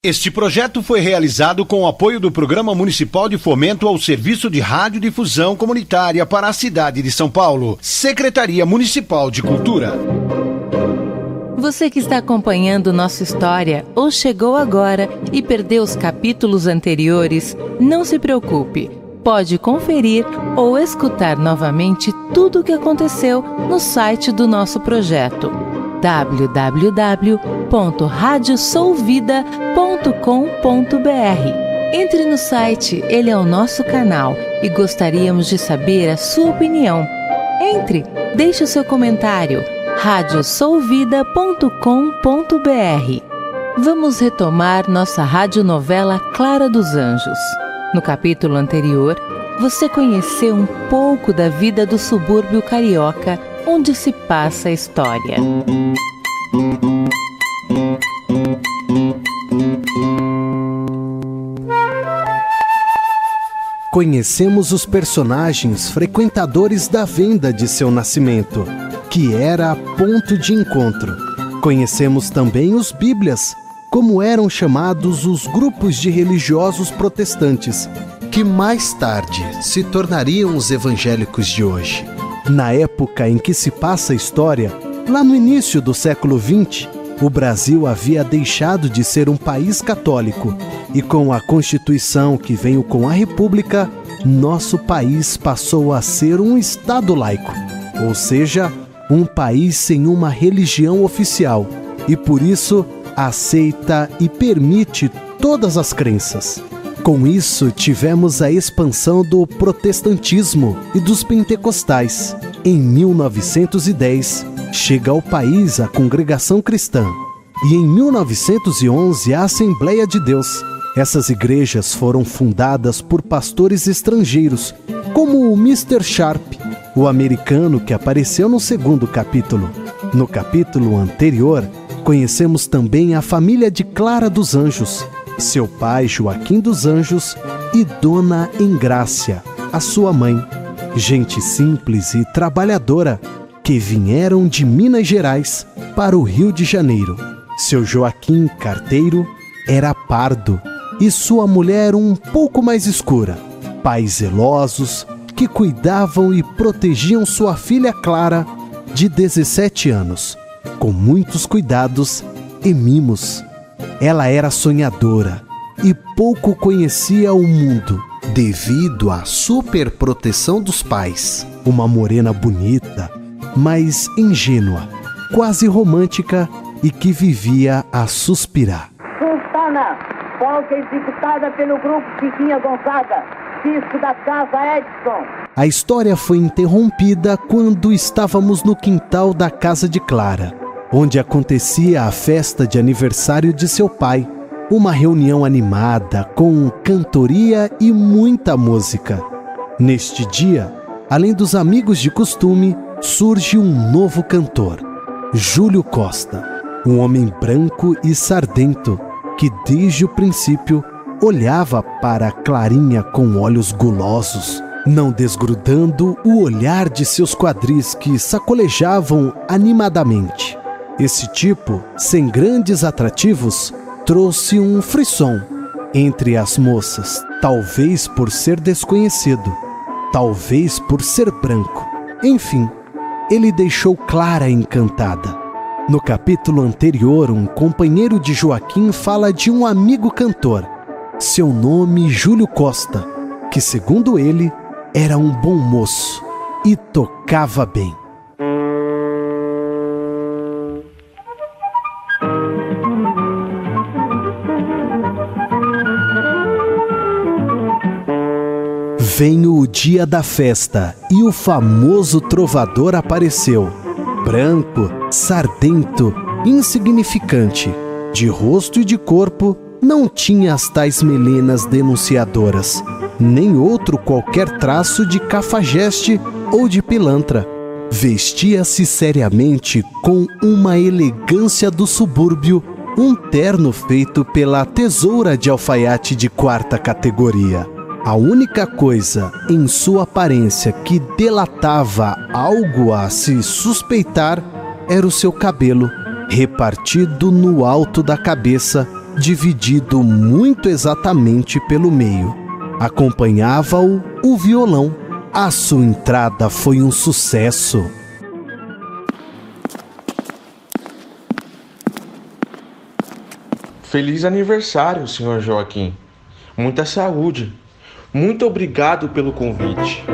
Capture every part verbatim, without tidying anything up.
Este projeto foi realizado com o apoio do Programa Municipal de Fomento ao Serviço de Radiodifusão Comunitária para a cidade de São Paulo, Secretaria Municipal de Cultura. Você que está acompanhando nossa história ou chegou agora e perdeu os capítulos anteriores, não se preocupe. Pode conferir ou escutar novamente tudo o que aconteceu no site do nosso projeto w w w ponto rádio sou vida ponto com ponto b r. Entre no site, ele é o nosso canal e gostaríamos de saber a sua opinião. Entre, deixe o seu comentário, rádio sou vida ponto com ponto b r. Vamos retomar nossa radionovela Clara dos Anjos. No capítulo anterior, você conheceu um pouco da vida do subúrbio carioca, onde se passa a história. Conhecemos os personagens frequentadores da venda de seu nascimento, que era ponto de encontro. Conhecemos também os bíblias, como eram chamados os grupos de religiosos protestantes, que mais tarde se tornariam os evangélicos de hoje. Na época em que se passa a história, lá no início do século vinte, o Brasil havia deixado de ser um país católico e com a Constituição que veio com a República, nosso país passou a ser um Estado laico, ou seja, um país sem uma religião oficial e por isso aceita e permite todas as crenças. Com isso, tivemos a expansão do protestantismo e dos pentecostais. Em mil novecentos e dez, chega ao país a Congregação Cristã e em mil novecentos e onze a Assembleia de Deus. Essas igrejas foram fundadas por pastores estrangeiros, como o mister Sharp, o americano que apareceu no segundo capítulo. No capítulo anterior, conhecemos também a família de Clara dos Anjos, seu pai Joaquim dos Anjos e Dona Engrácia, a sua mãe. Gente simples e trabalhadora que vieram de Minas Gerais para o Rio de Janeiro. Seu Joaquim, carteiro, era pardo e sua mulher um pouco mais escura. Pais zelosos que cuidavam e protegiam sua filha Clara, de dezessete anos, com muitos cuidados e mimos. Ela era sonhadora e pouco conhecia o mundo devido à superproteção dos pais. Uma morena bonita, mas ingênua, quase romântica e que vivia a suspirar. Sultana, folga executada pelo grupo Chiquinha Gonzaga, disco da Casa Edson. A história foi interrompida quando estávamos no quintal da casa de Clara, onde acontecia a festa de aniversário de seu pai. Uma reunião animada, com cantoria e muita música. Neste dia, além dos amigos de costume, surge um novo cantor, Júlio Costa, um homem branco e sardento, que desde o princípio olhava para Clarinha com olhos gulosos, não desgrudando o olhar de seus quadris que sacolejavam animadamente. Esse tipo, sem grandes atrativos, trouxe um frisson entre as moças, talvez por ser desconhecido, talvez por ser branco. Enfim, ele deixou Clara encantada. No capítulo anterior, um companheiro de Joaquim fala de um amigo cantor, seu nome Júlio Costa, que segundo ele, era um bom moço e tocava bem. Vem o dia da festa e o famoso trovador apareceu. Branco, sardento, insignificante, de rosto e de corpo, não tinha as tais melenas denunciadoras, nem outro qualquer traço de cafajeste ou de pilantra. Vestia-se seriamente com uma elegância do subúrbio, um terno feito pela tesoura de alfaiate de quarta categoria. A única coisa em sua aparência que delatava algo a se suspeitar era o seu cabelo, repartido no alto da cabeça dividido muito exatamente pelo meio. Acompanhava-o o violão. A sua entrada foi um sucesso. Feliz aniversário, senhor Joaquim. Muita saúde. Muito obrigado pelo convite.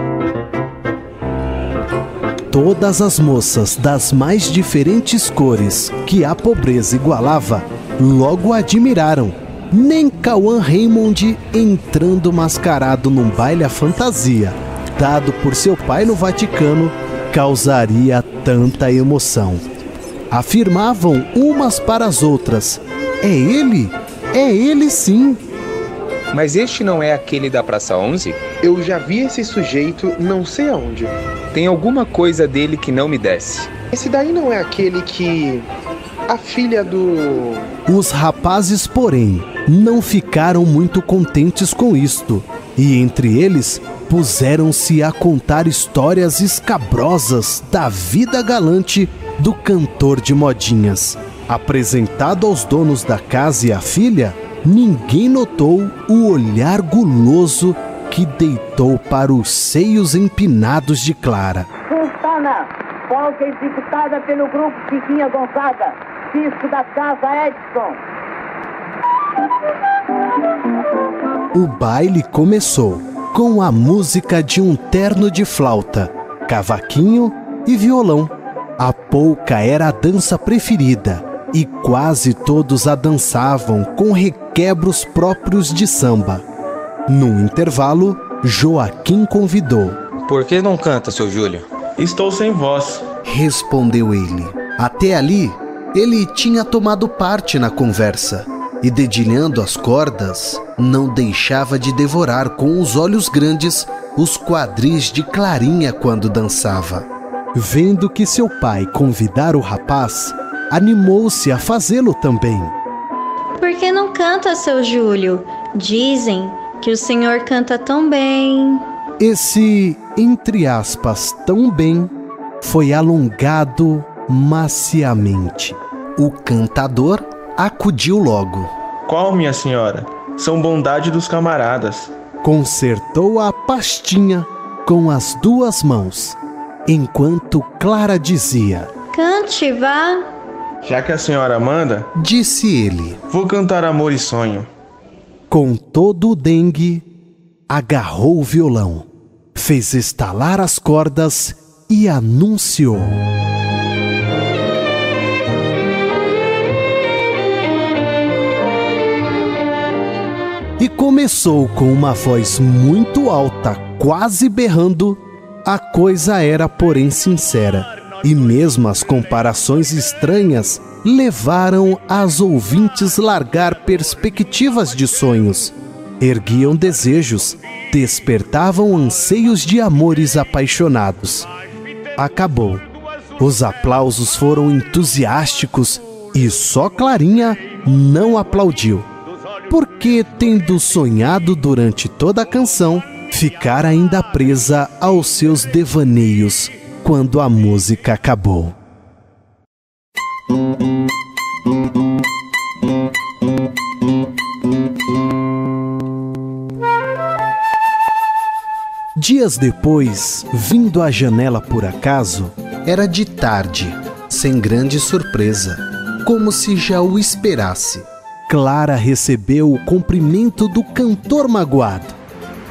Todas as moças das mais diferentes cores que a pobreza igualava logo admiraram. Nem Cauã Raymond, entrando mascarado num baile à fantasia, dado por seu pai no Vaticano, causaria tanta emoção. Afirmavam umas para as outras: é ele? É ele sim! Mas este não é aquele da Praça onze? Eu já vi esse sujeito não sei aonde. Tem alguma coisa dele que não me desce. Esse daí não é aquele que... a filha do... Os rapazes, porém, não ficaram muito contentes com isto, e entre eles puseram-se a contar histórias escabrosas da vida galante do cantor de modinhas. Apresentado aos donos da casa e à filha, ninguém notou o olhar guloso que deitou para os seios empinados de Clara. Sultana, folga executada pelo grupo Chiquinha Gonzaga, disco da Casa Edson. O baile começou com a música de um terno de flauta, cavaquinho e violão. A polca era a dança preferida e quase todos a dançavam com requebros próprios de samba. Num intervalo, Joaquim convidou. Por que não canta, seu Júlio? Estou sem voz, respondeu ele. Até ali, ele tinha tomado parte na conversa e, dedilhando as cordas, não deixava de devorar com os olhos grandes os quadris de Clarinha quando dançava. Vendo que seu pai convidara o rapaz, animou-se a fazê-lo também. Por que não canta, seu Júlio? Dizem que o senhor canta tão bem. Esse, entre aspas, tão bem, foi alongado maciamente. O cantador acudiu logo. Qual, minha senhora? São bondade dos camaradas. Consertou a pastinha com as duas mãos, enquanto Clara dizia: Cante, vá. Já que a senhora manda, disse ele, vou cantar Amor e Sonho. Com todo o dengue, agarrou o violão, fez estalar as cordas e anunciou. E começou com uma voz muito alta, quase berrando. A coisa era, porém, sincera. E mesmo as comparações estranhas levaram as ouvintes largar perspectivas de sonhos. Erguiam desejos, despertavam anseios de amores apaixonados. Acabou. Os aplausos foram entusiásticos e só Clarinha não aplaudiu, porque, tendo sonhado durante toda a canção, ficara ainda presa aos seus devaneios quando a música acabou. Dias depois, vindo à janela por acaso, era de tarde, sem grande surpresa, como se já o esperasse. Clara recebeu o cumprimento do cantor magoado.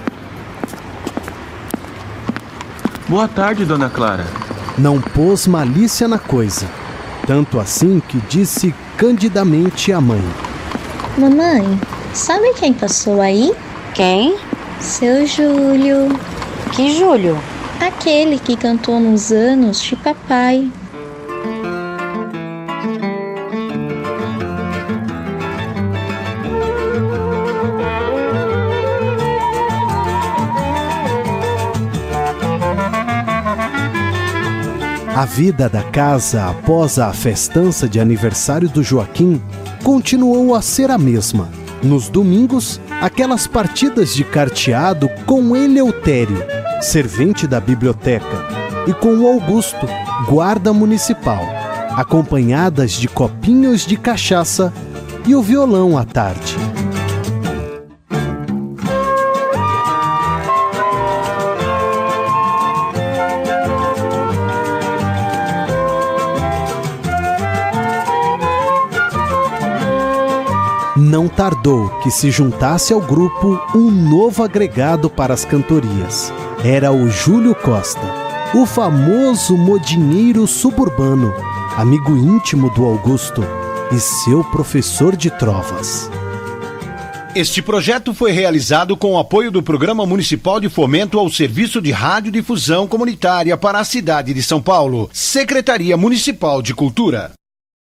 Boa tarde, dona Clara. Não pôs malícia na coisa, tanto assim que disse candidamente à mãe: Mamãe, sabe quem passou aí? Quem? Seu Júlio. Que Júlio? Aquele que cantou nos anos de papai. A vida da casa após a festança de aniversário do Joaquim continuou a ser a mesma. Nos domingos, aquelas partidas de carteado com Eleutério, servente da biblioteca, e com o Augusto, guarda municipal, acompanhadas de copinhos de cachaça e o violão à tarde. Não tardou que se juntasse ao grupo um novo agregado para as cantorias. Era o Júlio Costa, o famoso modinheiro suburbano, amigo íntimo do Augusto e seu professor de trovas. Este projeto foi realizado com o apoio do Programa Municipal de Fomento ao Serviço de Radiodifusão Comunitária para a cidade de São Paulo, Secretaria Municipal de Cultura.